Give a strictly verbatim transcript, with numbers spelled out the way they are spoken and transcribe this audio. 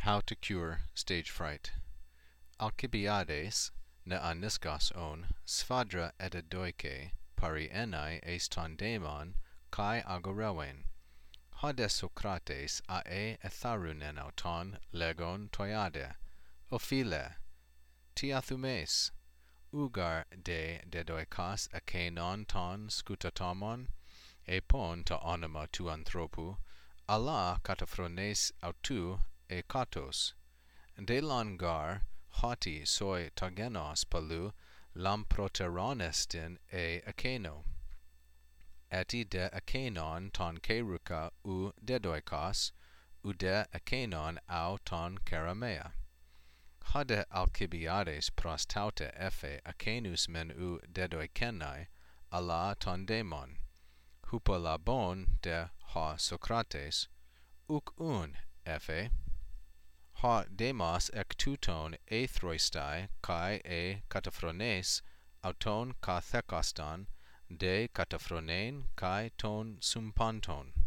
How to cure stage fright. Alcibiades ne aniscos on sphadra ededoike pari enai eis ton daemon kai agorewen. Hode Socrates ae etharunen auton legon toiade, ophile, tiathumes, ugar de dedoikos akenon ton scutatomon, epon ta onoma tu anthropu, alla kataphrones autu e katos, delon gar hoti soi tagenos palu lamproteronestin e akeno. Eti de akenon ton keruka u dedoikos, u de akenon au ton keramea. Hode Alcibiades prostaute ephe akenus men u dedoikenai, alla ton daemon. Hupolabon de ha Socrates, uk un ephe. Ha demos ek touton ethroistai kai e kataphrones auton kathekoston de kataphronein kai ton sumpanton.